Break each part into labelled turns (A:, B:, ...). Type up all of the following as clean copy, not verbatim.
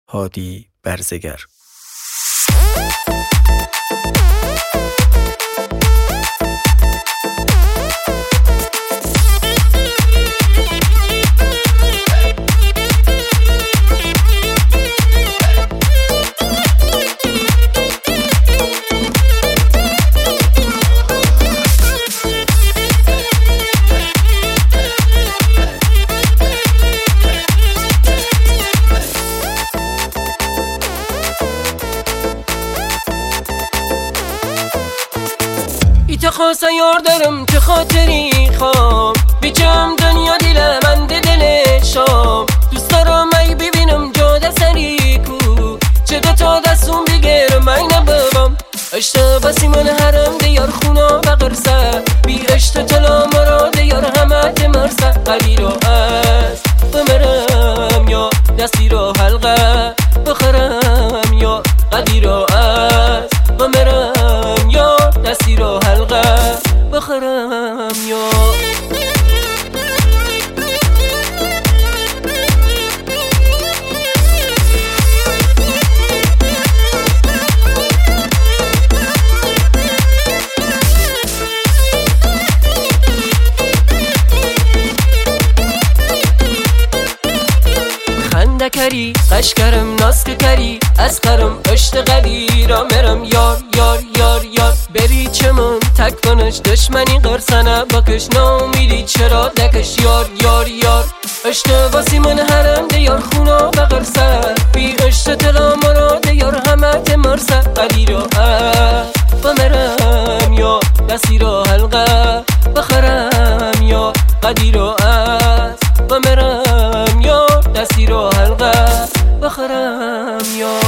A: هادی برزگر.
B: تو خواست یار دارم که خاطری خوام بیچم دنیا دیل من دلشام دوست دارم ای ببینم جاده سری کو چه تا دستون بگیرم ای نبابم اشتا بسی من حرم دیار خونا بقرسه بی اشتا تلا مرا دیار همه تمرسه قلی رو از بمرم یا دستی رو حلقه بخرم یا قلی رو از بمرم یا دستی رو حلقه بخرم یا خنده کری قشکرم ناسک کری از قرم اشت قدی را مرم یار یار یار یار بری چمن تک کنش دشمنی قرسنه بکش نامیدی چرا دکش یار یار یار اشت باسی من حرم دیار خونا بقرسه بی اشت تلا مرا دیار همه تمرسه قدی را بمرم یا دستی را حلقه بخرم یا قدی را بمرم یا دستی رو حلقه بخرم یا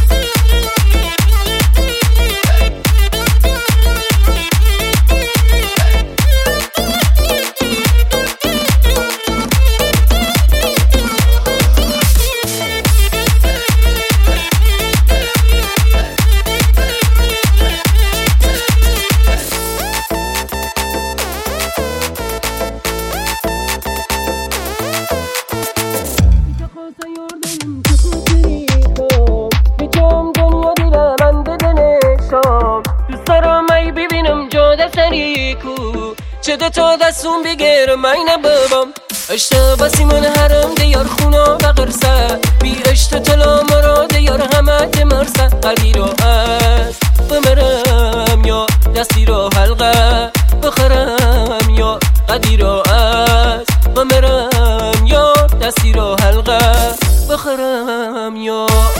B: دوست دارم ای ببینم جاده سری کو چه تا دستون بگیرم ای نبابم اشتا بسی من حرم دیار خونا بقرسه بی اشتا تلا مرا دیار همه تمرسه قلی رو از بمرم یا دستی رو حلقه بخرم یا قدی رو از بمرم یا دستی رو حلقه بخرم یا